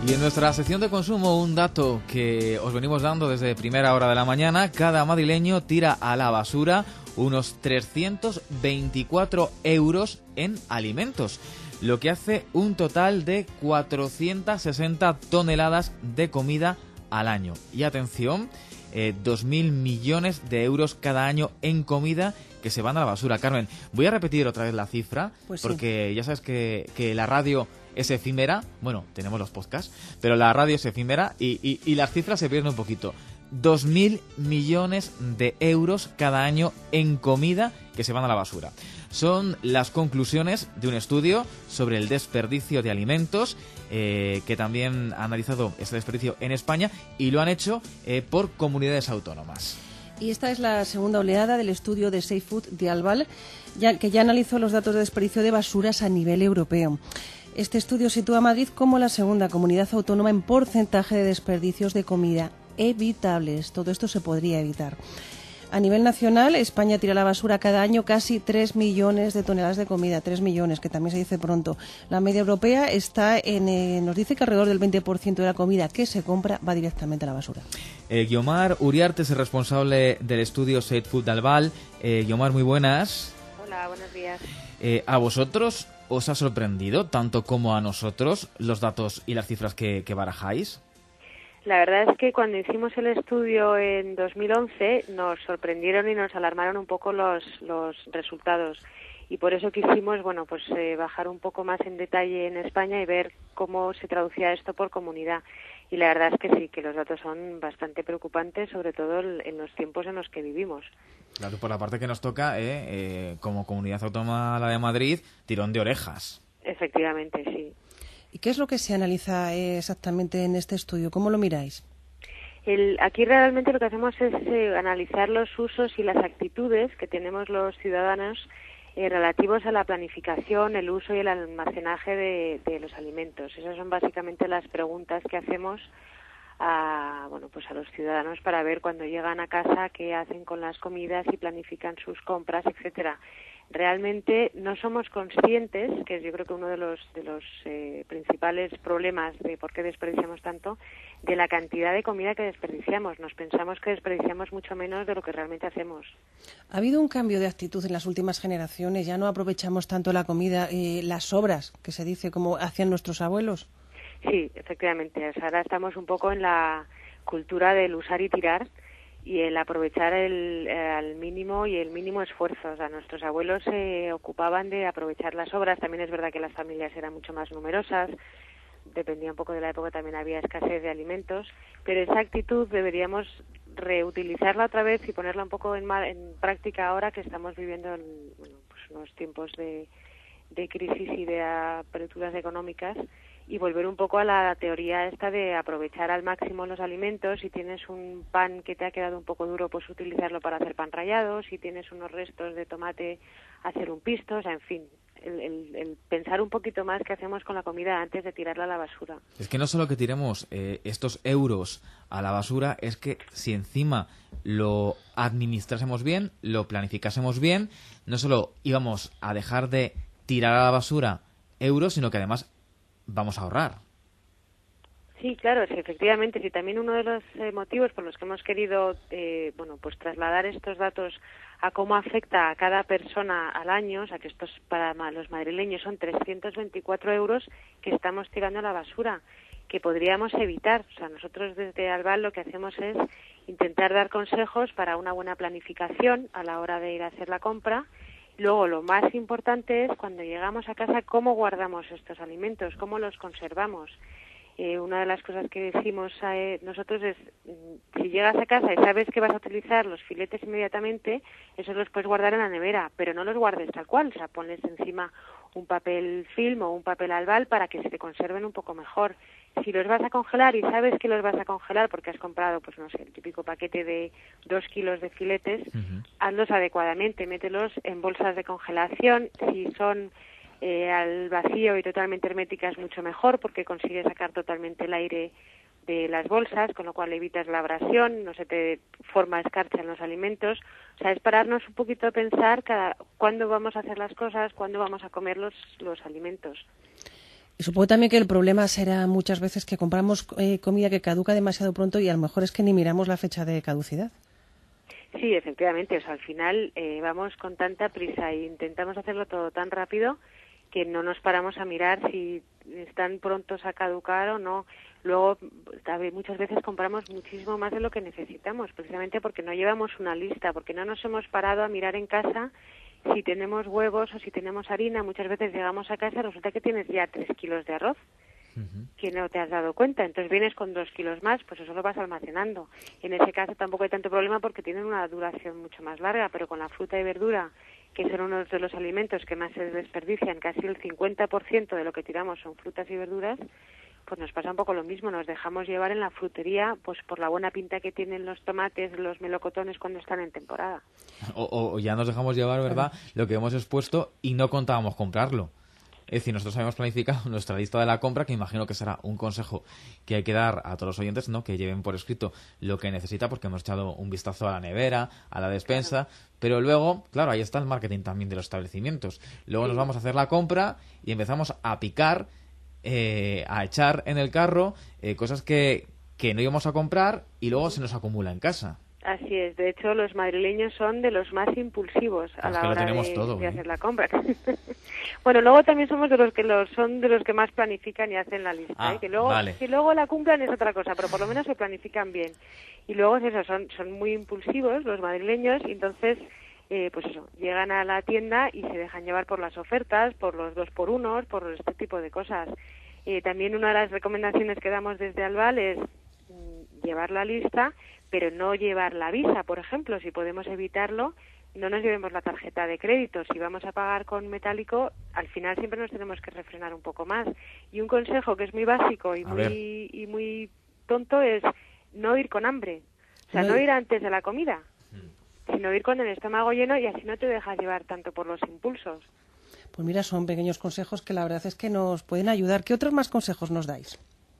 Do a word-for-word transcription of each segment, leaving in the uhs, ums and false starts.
Y en nuestra sección de consumo, un dato que os venimos dando desde primera hora de la mañana: cada madrileño tira a la basura unos trescientos veinticuatro euros en alimentos, lo que hace un total de cuatrocientas sesenta toneladas de comida al año. Y atención, eh, dos mil millones de euros cada año en comida que se van a la basura. Carmen, voy a repetir otra vez la cifra, pues porque sí, ya sabes que, que la radio es efímera. Bueno, tenemos los podcasts, pero la radio es efímera y, y, y las cifras se pierden un poquito. Dos mil millones de euros cada año en comida que se van a la basura. Son las conclusiones de un estudio sobre el desperdicio de alimentos, eh, que también ha analizado este desperdicio en España, y lo han hecho eh, por comunidades autónomas. Y esta es la segunda oleada del estudio de Safe Food de Albal, ya, que ya analizó los datos de desperdicio de basuras a nivel europeo. Este estudio sitúa a Madrid como la segunda comunidad autónoma en porcentaje de desperdicios de comida evitables. Todo esto se podría evitar. A nivel nacional, España tira a la basura cada año casi tres millones de toneladas de comida, tres millones, que también se dice pronto. La media europea está en, eh, nos dice que alrededor del veinte por ciento de la comida que se compra va directamente a la basura. Eh, Guiomar Uriarte es el responsable del estudio Safe Food de Albal. Eh, Guiomar, muy buenas. Hola, buenos días. Eh, ¿A vosotros os ha sorprendido, tanto como a nosotros, los datos y las cifras que, que barajáis? La verdad es que cuando hicimos el estudio en dos mil once nos sorprendieron y nos alarmaron un poco los, los resultados, y por eso quisimos, bueno, pues eh, bajar un poco más en detalle en España y ver cómo se traducía esto por comunidad. Y la verdad es que sí, que los datos son bastante preocupantes, sobre todo en los tiempos en los que vivimos. Claro, por la parte que nos toca, eh, eh, como comunidad autónoma la de Madrid, tirón de orejas. Efectivamente, sí. ¿Y qué es lo que se analiza eh, exactamente en este estudio? ¿Cómo lo miráis? El, aquí realmente lo que hacemos es eh, analizar los usos y las actitudes que tenemos los ciudadanos eh, relativos a la planificación, el uso y el almacenaje de, de los alimentos. Esas son básicamente las preguntas que hacemos a, bueno, pues a los ciudadanos para ver cuando llegan a casa qué hacen con las comidas y planifican sus compras, etcétera. Realmente no somos conscientes, que yo creo que uno de los de los eh, principales problemas de por qué desperdiciamos tanto, de la cantidad de comida que desperdiciamos. Nos pensamos que desperdiciamos mucho menos de lo que realmente hacemos. ¿Ha habido un cambio de actitud en las últimas generaciones? ¿Ya no aprovechamos tanto la comida, eh, las sobras, que se dice, como hacían nuestros abuelos? Sí, efectivamente. O sea, ahora estamos un poco en la cultura del usar y tirar, y el aprovechar el, eh, al mínimo y el mínimo esfuerzo. O sea, nuestros abuelos se ocupaban de aprovechar las sobras. También es verdad que las familias eran mucho más numerosas, dependía un poco de la época, también había escasez de alimentos, pero esa actitud deberíamos reutilizarla otra vez y ponerla un poco en, en práctica ahora que estamos viviendo en, bueno, pues unos tiempos de, de crisis y de aperturas económicas, y volver un poco a la teoría esta de aprovechar al máximo los alimentos. Si tienes un pan que te ha quedado un poco duro, pues utilizarlo para hacer pan rallado. Si tienes unos restos de tomate, hacer un pisto. O sea, en fin, el, el, el pensar un poquito más qué hacemos con la comida antes de tirarla a la basura. Es que no solo que tiremos eh, estos euros a la basura, es que si encima lo administrásemos bien, lo planificásemos bien, no solo íbamos a dejar de tirar a la basura euros, sino que además vamos a ahorrar. Sí, claro, sí, efectivamente. Sí, también uno de los eh, motivos por los que hemos querido eh, bueno, pues trasladar estos datos a cómo afecta a cada persona al año, o sea, que estos para los madrileños son trescientos veinticuatro euros que estamos tirando a la basura, que podríamos evitar. O sea, nosotros desde Albal lo que hacemos es intentar dar consejos para una buena planificación a la hora de ir a hacer la compra. Luego, lo más importante es cuando llegamos a casa, cómo guardamos estos alimentos, cómo los conservamos. Eh, una de las cosas que decimos eh, nosotros es, si llegas a casa y sabes que vas a utilizar los filetes inmediatamente, esos los puedes guardar en la nevera, pero no los guardes tal cual. O sea, ponles encima un papel film o un papel albal para que se te conserven un poco mejor. Si los vas a congelar y sabes que los vas a congelar porque has comprado, pues no sé, el típico paquete de dos kilos de filetes, uh-huh. hazlos adecuadamente, mételos en bolsas de congelación. Si son eh, al vacío y totalmente herméticas, mucho mejor, porque consigues sacar totalmente el aire de las bolsas, con lo cual evitas la abrasión, no se te forma escarcha en los alimentos. O sea, es pararnos un poquito a pensar cada, cuándo vamos a hacer las cosas, cuándo vamos a comer los, los alimentos. Y supongo también que el problema será muchas veces que compramos eh, comida que caduca demasiado pronto y a lo mejor es que ni miramos la fecha de caducidad. Sí, efectivamente. O sea, al final eh, vamos con tanta prisa e intentamos hacerlo todo tan rápido que no nos paramos a mirar si están prontos a caducar o no. Luego, muchas veces compramos muchísimo más de lo que necesitamos, precisamente porque no llevamos una lista, porque no nos hemos parado a mirar en casa si tenemos huevos o si tenemos harina. Muchas veces llegamos a casa y resulta que tienes ya tres kilos de arroz, uh-huh, que no te has dado cuenta. Entonces vienes con dos kilos más, pues eso lo vas almacenando. En ese caso tampoco hay tanto problema porque tienen una duración mucho más larga, pero con la fruta y verdura, que son uno de los alimentos que más se desperdician, casi el cincuenta por ciento de lo que tiramos son frutas y verduras, pues nos pasa un poco lo mismo, nos dejamos llevar en la frutería pues por la buena pinta que tienen los tomates, los melocotones cuando están en temporada. O, o ya nos dejamos llevar, ¿verdad?, lo que hemos expuesto y no contábamos comprarlo. Es decir, nosotros habíamos planificado nuestra lista de la compra, que imagino que será un consejo que hay que dar a todos los oyentes, ¿no?, que lleven por escrito lo que necesita, porque hemos echado un vistazo a la nevera, a la despensa, claro. Pero luego, claro, ahí está el marketing también de los establecimientos. Luego sí, nos vamos a hacer la compra y empezamos a picar, eh, a echar en el carro eh, cosas que, que no íbamos a comprar y luego se nos acumula en casa. Así es, de hecho los madrileños son de los más impulsivos a es la que hora lo de, todo, de ¿eh? hacer la compra. Bueno, luego también somos de los que los son de los que más planifican y hacen la lista, ah, ¿eh? que luego vale. que luego la cumplan es otra cosa, pero por lo menos se planifican bien. Y luego es eso, son son muy impulsivos los madrileños y entonces eh, pues eso, llegan a la tienda y se dejan llevar por las ofertas, por los dos por unos, por este tipo de cosas. Eh, también una de las recomendaciones que damos desde Albal es mm, llevar la lista, pero no llevar la Visa, por ejemplo. Si podemos evitarlo, no nos llevemos la tarjeta de crédito. Si vamos a pagar con metálico, al final siempre nos tenemos que refrenar un poco más. Y un consejo que es muy básico y muy, y muy tonto es no ir con hambre. O sea, no, no ir antes de la comida, sino ir con el estómago lleno y así no te dejas llevar tanto por los impulsos. Pues mira, son pequeños consejos que la verdad es que nos pueden ayudar. ¿Qué otros más consejos nos dais?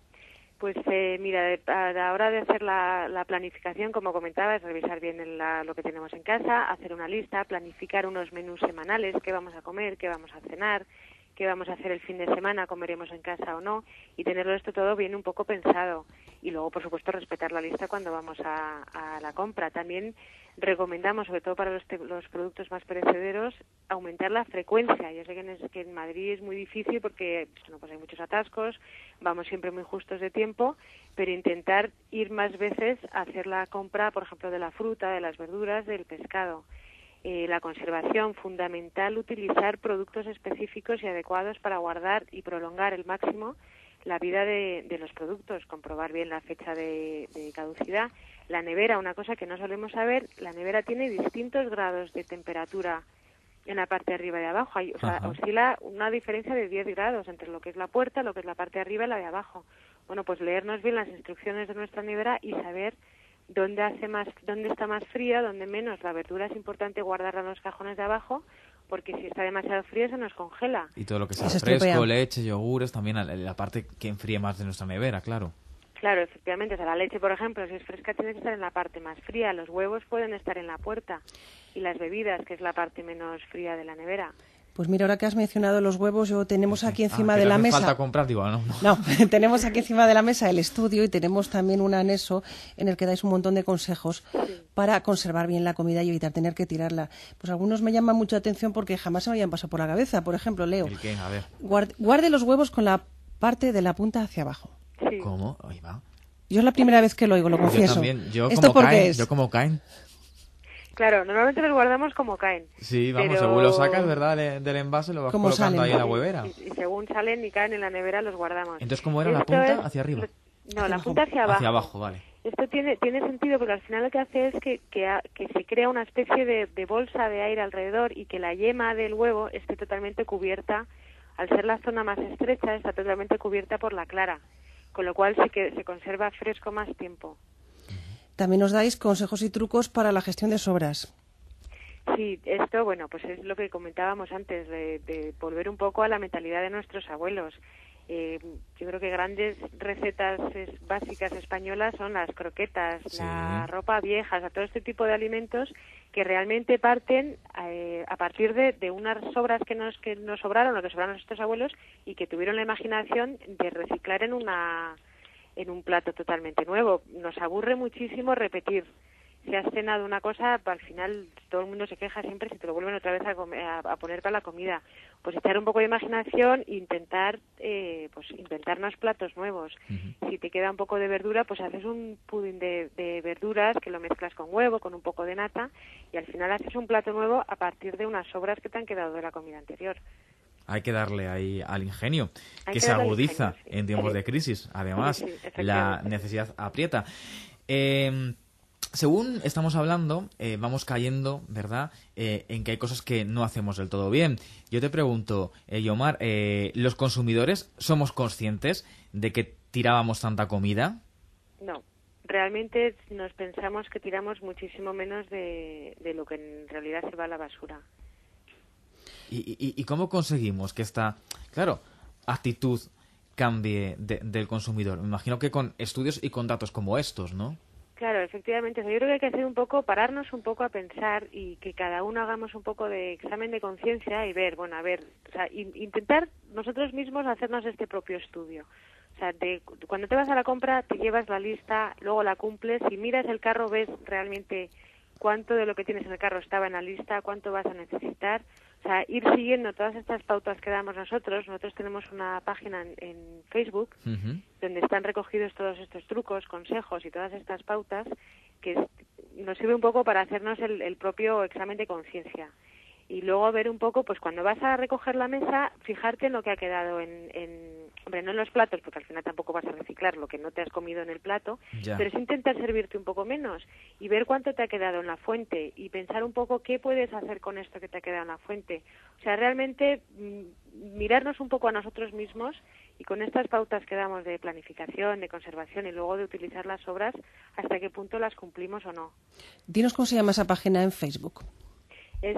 Pues eh, mira, a la hora de hacer la, la planificación, como comentaba, es revisar bien el, la, lo que tenemos en casa, hacer una lista, planificar unos menús semanales, qué vamos a comer, qué vamos a cenar, qué vamos a hacer el fin de semana, comeremos en casa o no, y tenerlo esto todo bien un poco pensado. Y luego, por supuesto, respetar la lista cuando vamos a, a la compra. También recomendamos, sobre todo para los, te, los productos más perecederos, aumentar la frecuencia. Yo sé que en, que en Madrid es muy difícil porque bueno, pues hay muchos atascos, vamos siempre muy justos de tiempo, pero intentar ir más veces a hacer la compra, por ejemplo, de la fruta, de las verduras, del pescado. Eh, la conservación, fundamental utilizar productos específicos y adecuados para guardar y prolongar el máximo la vida de, de los productos, comprobar bien la fecha de, de caducidad. La nevera, una cosa que no solemos saber, la nevera tiene distintos grados de temperatura en la parte de arriba y de abajo. Hay, o sea, oscila una diferencia de diez grados entre lo que es la puerta, lo que es la parte de arriba y la de abajo. Bueno, pues leernos bien las instrucciones de nuestra nevera y saber dónde hace más, dónde está más fría, dónde menos. La verdura es importante guardarla en los cajones de abajo, porque si está demasiado fría se nos congela. Y todo lo que sea Eso fresco, estropea. leche, yogures, también la, la parte que enfríe más de nuestra nevera, claro. Claro, efectivamente. O sea, la leche, por ejemplo, si es fresca tiene que estar en la parte más fría. Los huevos pueden estar en la puerta. Y las bebidas, que es la parte menos fría de la nevera. Pues mira, ahora que has mencionado los huevos, yo tenemos aquí encima ah, de la hace mesa. falta comprar, digo, no, no. No, tenemos aquí encima de la mesa el estudio y tenemos también un anexo en el que dais un montón de consejos Sí. para conservar bien la comida y evitar tener que tirarla. Pues algunos me llaman mucha atención porque jamás se me habían pasado por la cabeza. Por ejemplo, Leo, ¿El qué? A ver. guarde, guarde los huevos con la parte de la punta hacia abajo. Sí. ¿Cómo? Ahí va. Yo es la primera vez que lo oigo, lo confieso. Yo también. Yo ¿Esto como por qué caen, es? yo como caen. Claro, normalmente los guardamos como caen. Sí, vamos, pero... según lo sacas, ¿verdad? Del, del envase lo vas ¿Cómo colocando salen? ahí en la huevera. Y, y según salen y caen en la nevera, los guardamos. Entonces, ¿cómo era la Esto punta? es- Hacia arriba. No, Hacia la abajo. punta hacia abajo. Hacia abajo, vale. Esto tiene tiene sentido porque al final lo que hace es que, que, ha- que se crea una especie de, de bolsa de aire alrededor y que la yema del huevo esté totalmente cubierta, al ser la zona más estrecha, está totalmente cubierta por la clara, con lo cual sí que se conserva fresco más tiempo. También nos dais consejos y trucos para la gestión de sobras. Sí, esto, bueno, pues es lo que comentábamos antes, de, de volver un poco a la mentalidad de nuestros abuelos. Eh, yo creo que grandes recetas es, básicas españolas son las croquetas, sí. la ropa vieja, o sea, todo este tipo de alimentos que realmente parten eh, a partir de, de unas sobras que nos que nos sobraron o que sobraron nuestros abuelos y que tuvieron la imaginación de reciclar en una en un plato totalmente nuevo. Nos aburre muchísimo repetir. Si has cenado una cosa, al final todo el mundo se queja siempre si te lo vuelven otra vez a, comer, a, a poner para la comida. Pues echar un poco de imaginación e intentar eh, pues inventarnos platos nuevos. Uh-huh. Si te queda un poco de verdura, pues haces un pudín de, de verduras que lo mezclas con huevo, con un poco de nata, y al final haces un plato nuevo a partir de unas sobras que te han quedado de la comida anterior. Hay que darle ahí al ingenio, Hay que, que se agudiza ingenio, sí. en tiempos de crisis. Además, sí, sí, la necesidad aprieta. Eh... Según estamos hablando, eh, vamos cayendo, ¿verdad?, eh, en que hay cosas que no hacemos del todo bien. Yo te pregunto, eh, Yomar, eh, ¿los consumidores somos conscientes de que tirábamos tanta comida? No, realmente nos pensamos que tiramos muchísimo menos de, de lo que en realidad se va a la basura. ¿Y, y, y cómo conseguimos que esta, claro, actitud cambie de, del consumidor? Me imagino que con estudios y con datos como estos, ¿no? Claro, efectivamente. O sea, yo creo que hay que hacer un poco, pararnos un poco a pensar y que cada uno hagamos un poco de examen de conciencia y ver, bueno, a ver, o sea, intentar nosotros mismos hacernos este propio estudio. O sea, de, cuando te vas a la compra, te llevas la lista, luego la cumples, y miras el carro, ves realmente cuánto de lo que tienes en el carro estaba en la lista, cuánto vas a necesitar. O sea, ir siguiendo todas estas pautas que damos nosotros. Nosotros tenemos una página en, en Facebook uh-huh. donde están recogidos todos estos trucos, consejos y todas estas pautas que es, nos sirve un poco para hacernos el, el propio examen de conciencia. Y luego ver un poco, pues cuando vas a recoger la mesa, fijarte en lo que ha quedado en, en hombre, no en los platos, porque al final tampoco vas a reciclar lo que no te has comido en el plato, ya. Pero es intentar servirte un poco menos y ver cuánto te ha quedado en la fuente y pensar un poco qué puedes hacer con esto que te ha quedado en la fuente. O sea, realmente mm, mirarnos un poco a nosotros mismos y con estas pautas que damos de planificación, de conservación y luego de utilizar las sobras, hasta qué punto las cumplimos o no. Dinos cómo se llama esa página en Facebook. Es,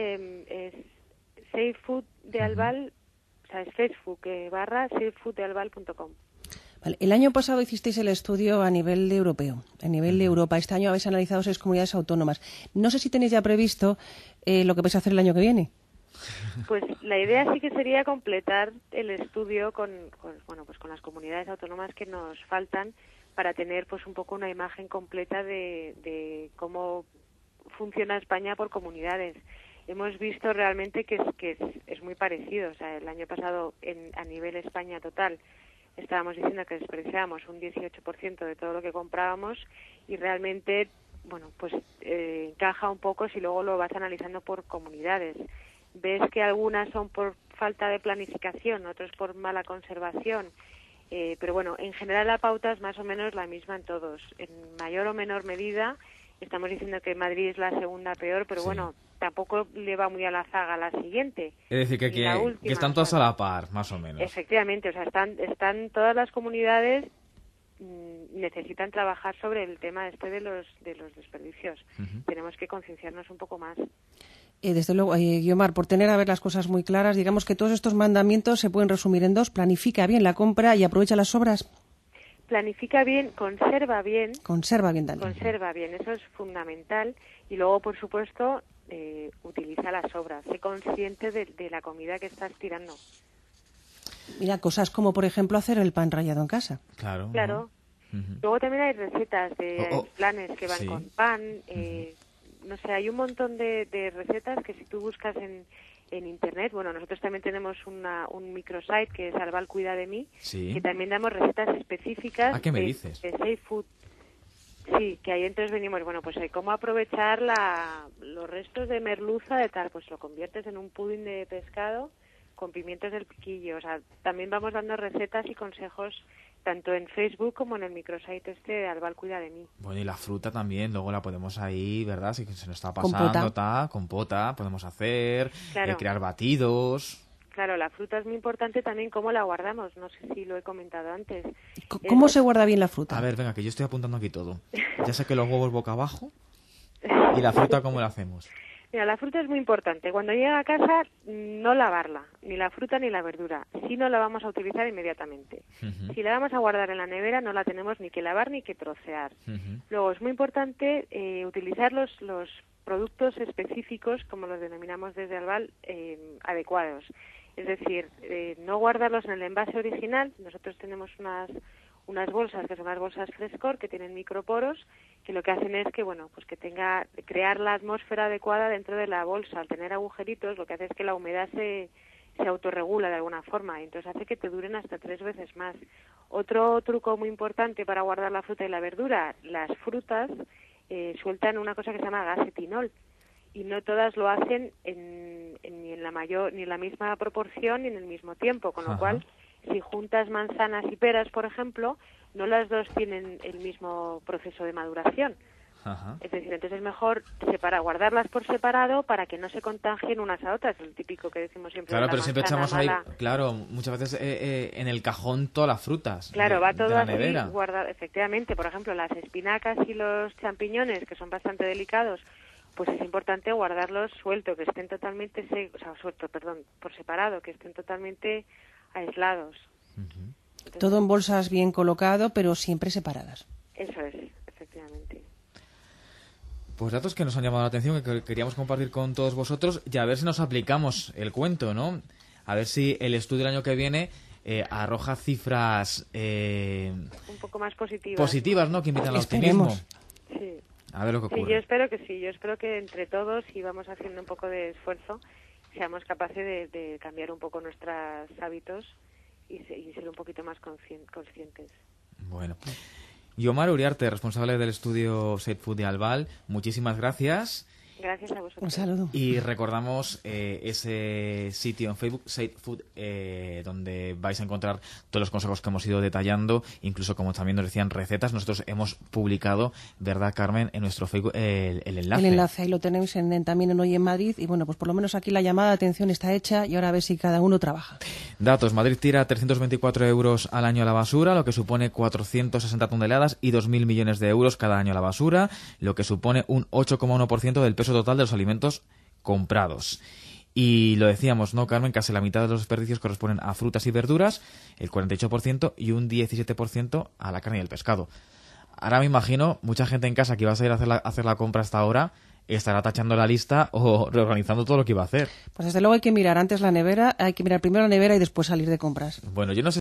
eh, es Safe Food de Albal, o sea, es Facebook eh, barra safe food de albal punto com. Vale. El año pasado hicisteis el estudio a nivel de europeo, a nivel de Europa. Este año habéis analizado seis comunidades autónomas. No sé si tenéis ya previsto eh, lo que vais a hacer el año que viene. Pues la idea sí que sería completar el estudio con, con bueno pues con las comunidades autónomas que nos faltan para tener pues un poco una imagen completa de, de cómo funciona España por comunidades. Hemos visto realmente que es, que es, es muy parecido. O sea, el año pasado en, a nivel España total estábamos diciendo que desperdiciábamos un dieciocho por ciento de todo lo que comprábamos y realmente, bueno, pues eh, encaja un poco si luego lo vas analizando por comunidades. Ves que algunas son por falta de planificación, otras por mala conservación, eh, pero bueno, en general la pauta es más o menos la misma en todos, en mayor o menor medida. Estamos diciendo que Madrid es la segunda peor, pero sí. Bueno, tampoco le va muy a la zaga a la siguiente. Es decir, que, que, última, que están todas o sea, a la par, más o menos. Efectivamente, o sea, están, están todas las comunidades mmm, necesitan trabajar sobre el tema este de los de los desperdicios. Uh-huh. Tenemos que concienciarnos un poco más. Eh, desde luego, eh, Guiomar, por tener a ver las cosas muy claras, digamos que todos estos mandamientos se pueden resumir en dos. Planifica bien la compra y aprovecha las sobras. Planifica bien, conserva bien. Conserva bien también. Conserva bien, eso es fundamental. Y luego, por supuesto, eh, utiliza las sobras. Sé consciente de, de la comida que estás tirando. Mira, cosas como, por ejemplo, hacer el pan rallado en casa. Claro. Claro. Uh-huh. Luego también hay recetas de oh, oh. planes que van sí. con pan. Eh, uh-huh. No sé, hay un montón de, de recetas que si tú buscas en... en internet, bueno, nosotros también tenemos una, un microsite que es Albal Cuida de Mí, sí. que también damos recetas específicas ¿A qué me de, dices? de safe food. Sí, que ahí entonces venimos, bueno, pues eh, cómo aprovechar la, los restos de merluza de tal, pues lo conviertes en un pudín de pescado con pimientos del piquillo. O sea, también vamos dando recetas y consejos tanto en Facebook como en el microsite este de Albal Cuida de Mí. Bueno, y la fruta también, luego la podemos ahí, ¿verdad? Si se nos está pasando, compota, ta, compota podemos hacer, claro. eh, crear batidos. Claro, la fruta es muy importante también cómo la guardamos, no sé si lo he comentado antes. ¿Cómo es... se guarda bien la fruta? A ver, venga, que yo estoy apuntando aquí todo. Ya sé que los huevos boca abajo y la fruta, ¿cómo la hacemos? Mira, la fruta es muy importante. Cuando llega a casa, no lavarla, ni la fruta ni la verdura. Si no la vamos a utilizar inmediatamente. Uh-huh. Si la vamos a guardar en la nevera, no la tenemos ni que lavar ni que trocear. Uh-huh. Luego, es muy importante eh, utilizar los, los productos específicos, como los denominamos desde Albal, eh, adecuados. Es decir, eh, no guardarlos en el envase original. Nosotros tenemos unas unas bolsas que son las bolsas Frescor, que tienen microporos, que lo que hacen es que, bueno, pues que tenga, crear la atmósfera adecuada dentro de la bolsa. Al tener agujeritos, lo que hace es que la humedad se, se autorregula de alguna forma, y entonces hace que te duren hasta tres veces más. Otro truco muy importante para guardar la fruta y la verdura: las frutas eh, sueltan una cosa que se llama gas etinol, y no todas lo hacen en, en, ni en la mayor, ni en la misma proporción ni en el mismo tiempo, con lo Ajá. cual, si juntas manzanas y peras, por ejemplo, no las dos tienen el mismo proceso de maduración. Ajá. Es decir, entonces es mejor separar, guardarlas por separado para que no se contagien unas a otras, el típico que decimos siempre. Claro, de la pero siempre echamos mala. ahí, claro, muchas veces eh, eh, en el cajón todas las frutas. Claro, de, va todo de la así nevera. guardado, efectivamente. Por ejemplo, las espinacas y los champiñones, que son bastante delicados, pues es importante guardarlos sueltos, que estén totalmente secos, o sea, sueltos, perdón, por separado, que estén totalmente aislados. Uh-huh. Entonces, todo en bolsas bien colocado, pero siempre separadas. Eso es, efectivamente. Pues datos que nos han llamado la atención, que queríamos compartir con todos vosotros, y a ver si nos aplicamos el cuento, ¿no? A ver si el estudio del año que viene eh, arroja cifras eh, un poco más positivas. Positivas, ¿no? Que invitan al optimismo. Sí. A ver lo que ocurre. Sí, yo espero que sí. Yo espero que entre todos, y vamos haciendo un poco de esfuerzo, seamos capaces de, de cambiar un poco nuestros hábitos y, se, y ser un poquito más conscientes. Bueno. Yomar Uriarte, responsable del estudio Safe Food de Albal, muchísimas gracias. Gracias a vosotros. Un saludo. Y recordamos eh, ese sitio en Facebook, Safe Food, eh, donde vais a encontrar todos los consejos que hemos ido detallando, incluso, como también nos decían, recetas. Nosotros hemos publicado, ¿verdad, Carmen?, en nuestro Facebook el, el enlace. El enlace, ahí lo tenéis en, en, también en Hoy en Madrid. Y bueno, pues por lo menos aquí la llamada de atención está hecha, y ahora a ver si cada uno trabaja. Datos: Madrid tira trescientos veinticuatro euros al año a la basura, lo que supone cuatrocientas sesenta toneladas y dos mil millones de euros cada año a la basura, lo que supone un ocho coma uno por ciento del peso total de los alimentos comprados. Y lo decíamos, ¿no, Carmen? Casi la mitad de los desperdicios corresponden a frutas y verduras, el cuarenta y ocho por ciento, y un diecisiete por ciento a la carne y el pescado. Ahora me imagino mucha gente en casa que iba a salir a hacer la, a hacer la compra hasta ahora estará tachando la lista o reorganizando todo lo que iba a hacer. Pues desde luego hay que mirar antes la nevera, hay que mirar primero la nevera y después salir de compras. Bueno, yo no sé